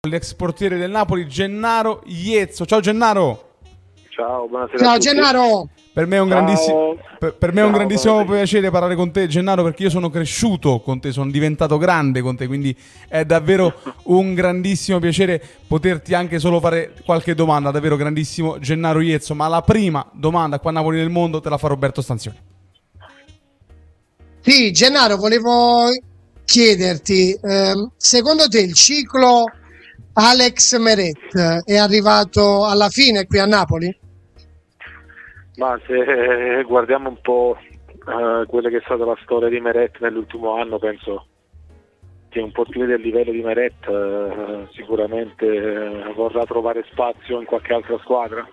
l'ex portiere del Napoli, Gennaro Iezzo. Ciao Gennaro. Ciao, buonasera. Ciao Gennaro. Per me è un grandissimo piacere parlare con te, Gennaro, perché io sono cresciuto con te, sono diventato grande con te, quindi è davvero un grandissimo piacere poterti anche solo fare qualche domanda, davvero grandissimo Gennaro Iezzo. Ma la prima domanda qua a Napoli nel mondo te la fa Roberto Stanzioni. Sì, Gennaro, volevo chiederti, secondo te il ciclo Alex Meret è arrivato alla fine qui a Napoli? Ma se guardiamo un po' quella che è stata la storia di Meret nell'ultimo anno, penso che un portiere del livello di Meret sicuramente vorrà trovare spazio in qualche altra squadra,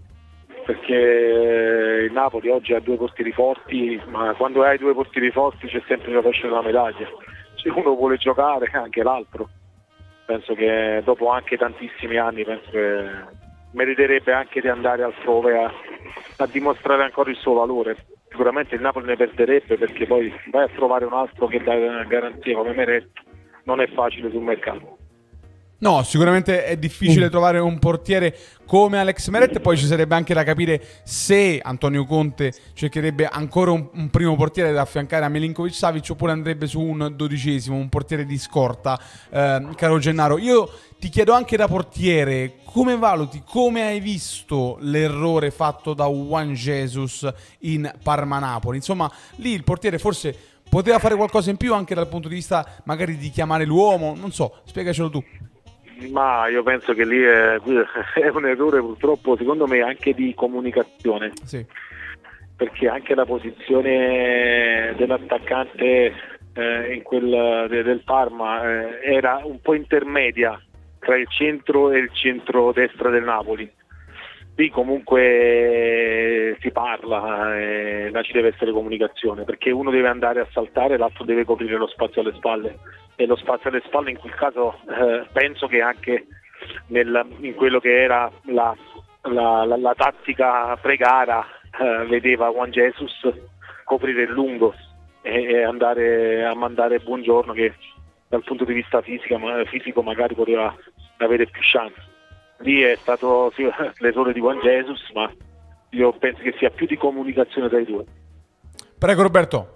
perché il Napoli oggi ha due portieri forti, ma quando hai due portieri forti c'è sempre il rovescio della medaglia. Se uno vuole giocare, anche l'altro. Penso che dopo anche tantissimi anni penso che meriterebbe anche di andare altrove a dimostrare ancora il suo valore. Sicuramente il Napoli ne perderebbe, perché poi vai a trovare un altro che dà garanzia come Meret, non è facile sul mercato. No, sicuramente è difficile trovare un portiere come Alex Meret. Poi ci sarebbe anche da capire se Antonio Conte cercherebbe ancora un primo portiere da affiancare a Milinkovic-Savic, oppure andrebbe su un dodicesimo, un portiere di scorta, caro Gennaro. Io ti chiedo anche da portiere, come valuti, come hai visto l'errore fatto da Juan Jesus in Parma-Napoli? Insomma, lì il portiere forse poteva fare qualcosa in più anche dal punto di vista magari di chiamare l'uomo, non so, spiegacelo tu. Ma io penso che lì è un errore, purtroppo, secondo me, anche di comunicazione. Sì. Perché anche la posizione dell'attaccante del Parma era un po' intermedia tra il centro e il centro-destra del Napoli. Lì comunque si parla, là ci deve essere comunicazione, perché uno deve andare a saltare e l'altro deve coprire lo spazio alle spalle, e lo spazio alle spalle in quel caso penso che anche in quello che era la tattica pre-gara vedeva Juan Jesus coprire il lungo e andare a mandare Buongiorno, che dal punto di vista fisico magari poteva avere più chance. Lì è stato l'errore di Juan Jesus, ma io penso che sia più di comunicazione tra i due. Prego Roberto.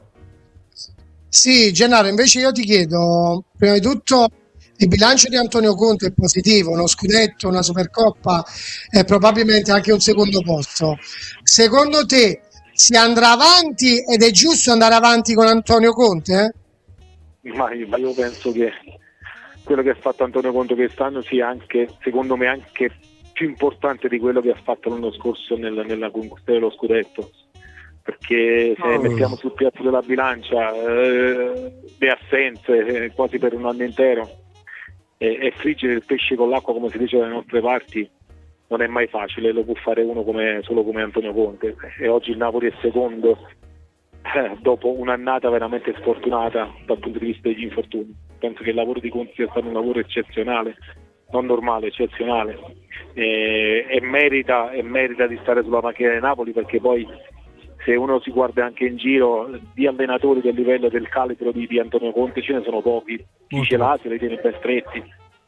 Sì, Gennaro, invece io ti chiedo, prima di tutto, il bilancio di Antonio Conte è positivo, uno scudetto, una Supercoppa e probabilmente anche un secondo posto. Secondo te si andrà avanti ed è giusto andare avanti con Antonio Conte? Ma io penso che quello che ha fatto Antonio Conte quest'anno sia anche, secondo me, anche più importante di quello che ha fatto l'anno scorso nella conquista dello scudetto, perché se mettiamo sul piatto della bilancia le assenze quasi per un anno intero e friggere il pesce con l'acqua, come si dice dalle nostre parti, non è mai facile. Lo può fare uno solo come Antonio Conte, e oggi il Napoli è secondo dopo un'annata veramente sfortunata dal punto di vista degli infortuni. Penso che il lavoro di Conte sia stato un lavoro eccezionale, non normale, eccezionale, e merita di stare sulla macchina di Napoli, perché poi se uno si guarda anche in giro di allenatori del livello del calibro di Antonio Conte ce ne sono pochi. Chi ce l'ha se li tiene ben stretti,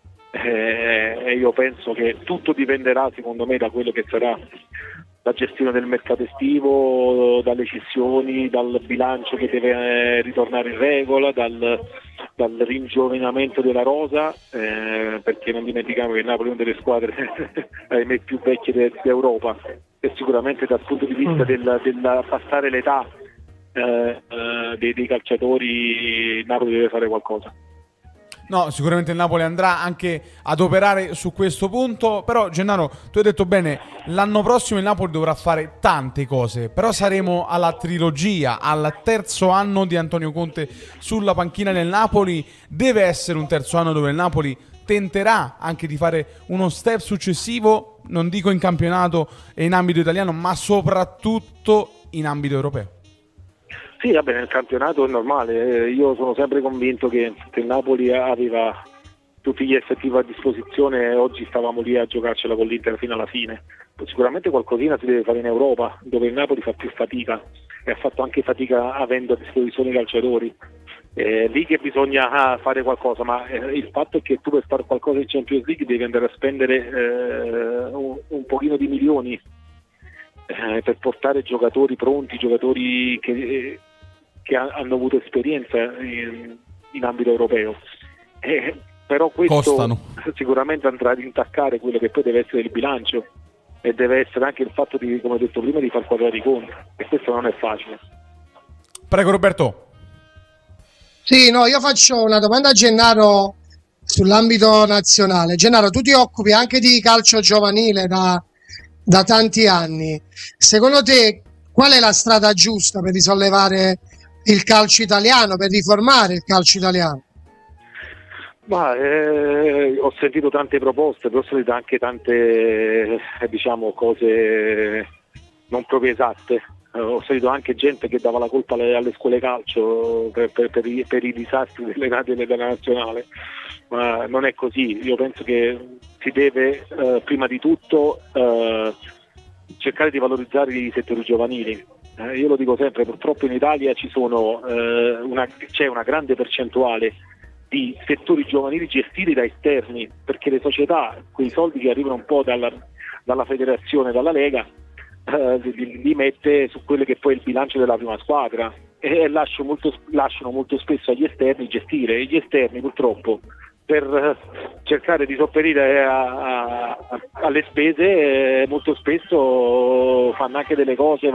e io penso che tutto dipenderà, secondo me, da quello che sarà la gestione del mercato estivo, dalle cessioni, dal bilancio che deve ritornare in regola, dal ringiovanimento della rosa, perché non dimentichiamo che il Napoli è una delle squadre ahimè più vecchie d'Europa, e sicuramente dal punto di vista del passare l'età dei calciatori il Napoli deve fare qualcosa. No, sicuramente il Napoli andrà anche ad operare su questo punto. Però Gennaro, tu hai detto bene, l'anno prossimo il Napoli dovrà fare tante cose, però saremo alla trilogia, al terzo anno di Antonio Conte sulla panchina del Napoli. Deve essere un terzo anno dove il Napoli tenterà anche di fare uno step successivo, non dico in campionato e in ambito italiano, ma soprattutto in ambito europeo. Sì, vabbè, nel campionato è normale. Io sono sempre convinto che se il Napoli aveva tutti gli effettivi a disposizione, oggi stavamo lì a giocarcela con l'Inter fino alla fine. Sicuramente qualcosina si deve fare in Europa, dove il Napoli fa più fatica, e ha fatto anche fatica avendo a disposizione i calciatori. lì che bisogna fare qualcosa, ma il fatto è che tu per fare qualcosa in Champions League devi andare a spendere un pochino di milioni per portare giocatori pronti, giocatori che hanno avuto esperienza in ambito europeo. Però questo Costano. sicuramente andrà ad intaccare quello che poi deve essere il bilancio, e deve essere anche il fatto di, come ho detto prima, di far quadrare i conti, e questo non è facile. Prego Roberto. Sì, no, io faccio una domanda a Gennaro sull'ambito nazionale. Gennaro, tu ti occupi anche di calcio giovanile da tanti anni. Secondo te qual è la strada giusta per risollevare il calcio italiano, per riformare il calcio italiano? Ma ho sentito tante proposte, però ho sentito anche tante cose non proprio esatte. Ho sentito anche gente che dava la colpa alle scuole calcio per i disastri della nazionale, ma non è così. Io penso che si deve prima di tutto cercare di valorizzare i settori giovanili. Io lo dico sempre, purtroppo in Italia c'è una grande percentuale di settori giovanili gestiti da esterni, perché le società, quei soldi che arrivano un po' dalla federazione, dalla Lega, li mette su quello che poi è il bilancio della prima squadra, e lasciano molto spesso agli esterni gestire, e gli esterni purtroppo per cercare di sopperire alle spese molto spesso fanno anche delle cose,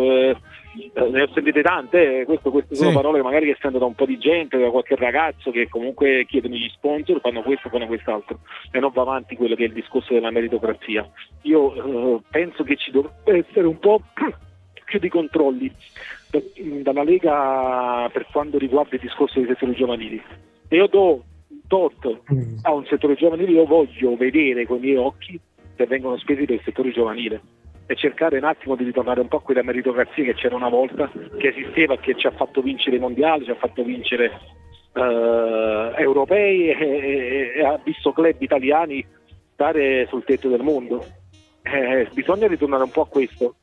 ne ho sentite tante, queste sono parole magari che sento da un po' di gente, da qualche ragazzo che comunque chiedono gli sponsor, fanno questo, fanno quest'altro, e non va avanti quello che è il discorso della meritocrazia. Io penso che ci dovrebbe essere un po' più di controlli dalla Lega per quanto riguarda il discorso dei settori giovanili. E io do tot a un settore giovanile, io voglio vedere con i miei occhi se vengono spesi per il settore giovanile, e cercare un attimo di ritornare un po' a quella meritocrazia che c'era una volta, che esisteva, che ci ha fatto vincere i mondiali, ci ha fatto vincere europei, e ha visto club italiani stare sul tetto del mondo. Bisogna ritornare un po' a questo,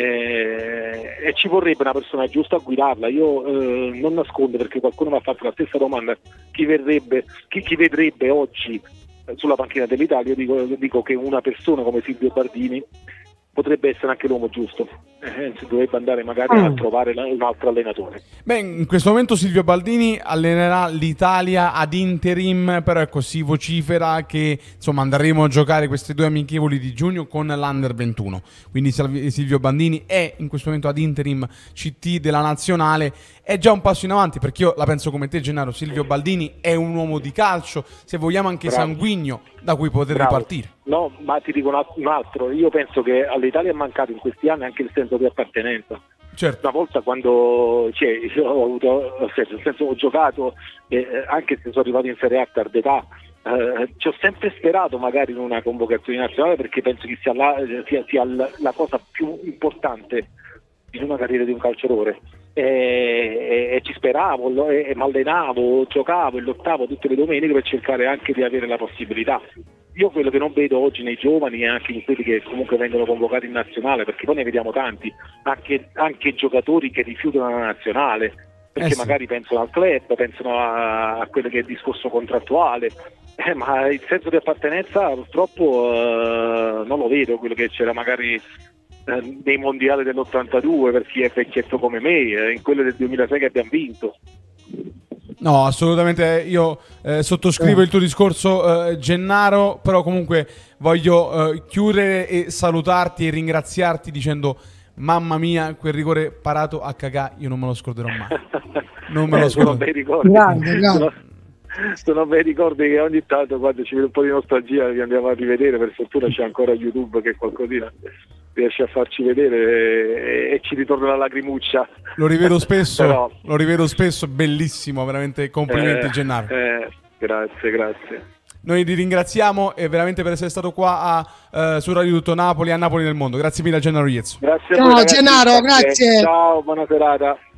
e ci vorrebbe una persona giusta a guidarla. Io non nascondo, perché qualcuno mi ha fatto la stessa domanda, chi vedrebbe oggi sulla panchina dell'Italia. Io dico che una persona come Silvio Bardini potrebbe essere anche l'uomo giusto, si dovrebbe andare magari a trovare un altro allenatore. Beh, in questo momento Silvio Baldini allenerà l'Italia ad interim, però ecco, si vocifera che insomma andremo a giocare queste 2 amichevoli di giugno con l'Under 21, quindi Silvio Baldini è in questo momento ad interim CT della nazionale. È già un passo in avanti, perché io la penso come te, Gennaro. Silvio Baldini è un uomo di calcio, se vogliamo anche sanguigno, da cui poter ripartire. No, ma ti dico un altro, io penso che all'Italia è mancato in questi anni anche il senso di appartenenza. Certo. Una volta, quando io ho avuto, nel senso, ho giocato, anche se sono arrivato in Serie A a tarda età, ci ho sempre sperato magari in una convocazione nazionale, perché penso che sia la cosa più importante in una carriera di un calciatore. E ci speravo, mi allenavo, giocavo e lottavo tutte le domeniche per cercare anche di avere la possibilità. Io quello che non vedo oggi nei giovani, e anche in quelli che comunque vengono convocati in nazionale, perché poi ne vediamo tanti, anche giocatori che rifiutano la nazionale, perché magari pensano al club, pensano a quello che è il discorso contrattuale, ma il senso di appartenenza purtroppo non lo vedo, quello che c'era magari nei mondiali dell'82 per chi è vecchietto come me, in quello del 2006 che abbiamo vinto. No, assolutamente, io sottoscrivo il tuo discorso, Gennaro, però comunque voglio chiudere e salutarti e ringraziarti dicendo: mamma mia, quel rigore parato a cagà, io non me lo scorderò mai. Non me lo scorderò. Sono bei ricordi che ogni tanto, quando ci viene un po' di nostalgia, li andiamo a rivedere. Per fortuna c'è ancora YouTube che qualcosina riesce a farci vedere, e ci ritorna la lacrimuccia. Lo rivedo spesso, però... lo rivedo spesso, bellissimo, veramente complimenti Gennaro. Grazie. Noi ti ringraziamo veramente per essere stato qua su Radio Tutto Napoli, a Napoli nel mondo. Grazie mille a Gennaro Iezzo. Grazie a voi, Gennaro, grazie. Ciao, buona serata.